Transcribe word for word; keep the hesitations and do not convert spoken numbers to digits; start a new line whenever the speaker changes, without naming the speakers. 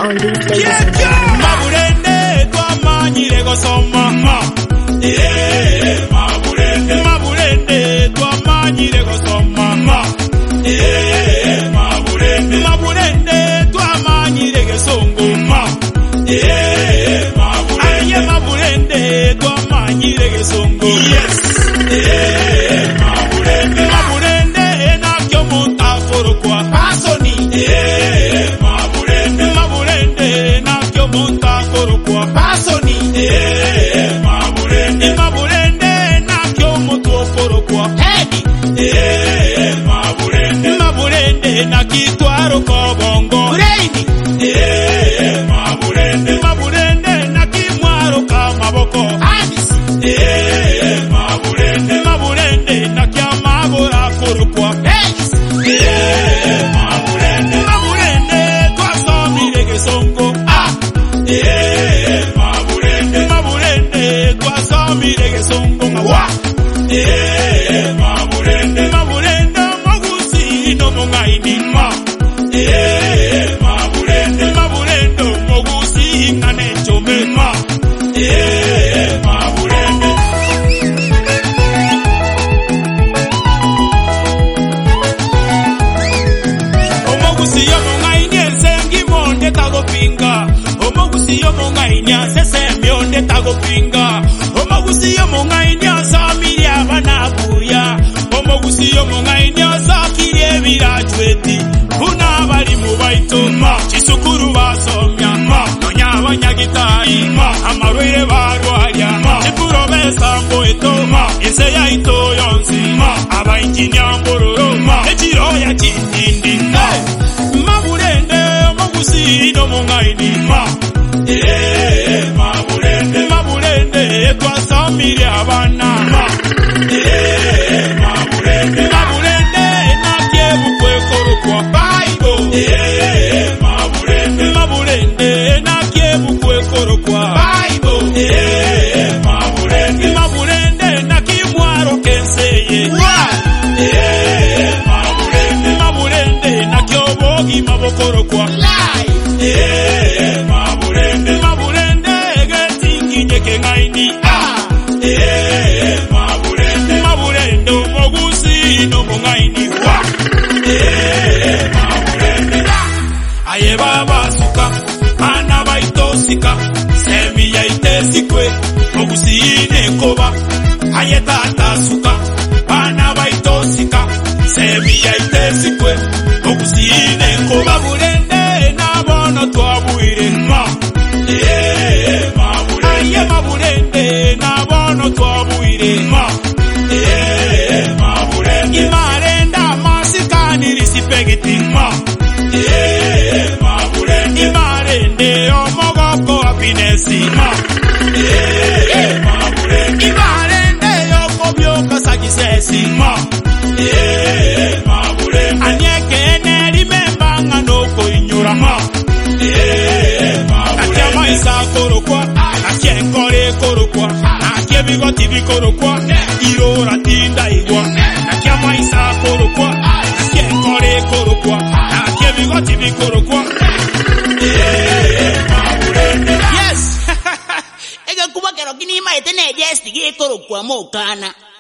on these ladies
Yeah,
and
yeah.
gentlemen.
Maburende twamanyire gosoma. Eh, maburende. Maburende twamanyire gosoma. Eh, maburende. Maburende twamanyire gesongo. Eh, maburende. Aye maburende twamanyire gesongo. Yes. Eh, maburende. Maburende nakyo montakorokwa. Pasoni. Eh, maburende. Maburende nakyo montakorokwa. Pasoni. Eh, maburende. Maburende nakyo motokorokwa. Hedi. Eh, maburende. Maburende nakitwaro kobongo. Braini. Eh, maburende. Maburende nakimwaro kamaboko. Anis. Eh, maburende. Maburende nakyamabora korokwa. Heis. Eh, maburende. Maburende twasomire gesongo. Ah. Eh, maburende. Maburende twasomire gesongo ngawa. Eh, maburende. Maburende mogusi no mongaini ma. Eh, maburende. Maburende mogusi ngane chome ma. Eh, maburende. Omogusi yo mongaini ensengi monde tagopinga. Omogusi yo mongaini asesemi onde tagopinga. Omogusi yo mongaini asamiri abanabuya. Omogusi yo mongaini asakiri ebirajweti. Kuna bali mu baito ma. Chisukuru basomya ma. Nonya abanyagitayi ma. Amarwe barwarya ma. Chikurobesa mboeto ma. Ese ya ito yonsi ma. Abainjinyambororo ma. Echiroya chitindi ma. Maburende omogusi no mongaini ma. Eh, maburende. Maburende twasamire abana ma. Eh, maburende. Maburende nakyebukwe korokwa baibo. Eh, maburende. Maburende nakyebukwe korokwa baibo. Eh, maburende. Maburende nakimwaro kenseye. Eh, maburende. Maburende nakyobogi mabokorokwa. Eh, maburende. Maburende getingi nyeke ngaini. Ah. Eh, maburende. Maburende omogusi no mongaini wa. Eh, maburende. Aye baba suka ana baitosika. Semi ya itesikwe ogusi nekoba. Aye tata suka ana baitosika. Semi ya itesikwe ogusi nekoba. Maburende nabono twabuire ma. Eh, maburende. Aye maburende nabono twabuire ma. Eh, maburende. Imarenda masikani risipegiti ma. Eh, maburende. Imarende omogoko apinesi ma. Eh, maburende. Imarende yokobyoka sagisesi ma. Eh, maburende. Anyeke neri membanga noko inyura ma. Eh, maburende. Akyama isa korokwa. Akyenkore korokwa. Akyebigoti bikorokwa. Irora tinda igwa. Akyama isa korokwa. Akyenkore korokwa. Akyebigoti bikorokwa. Eh, maburende.
Yes. Ega kuba kero kinima etene just ge korokwa mo kana.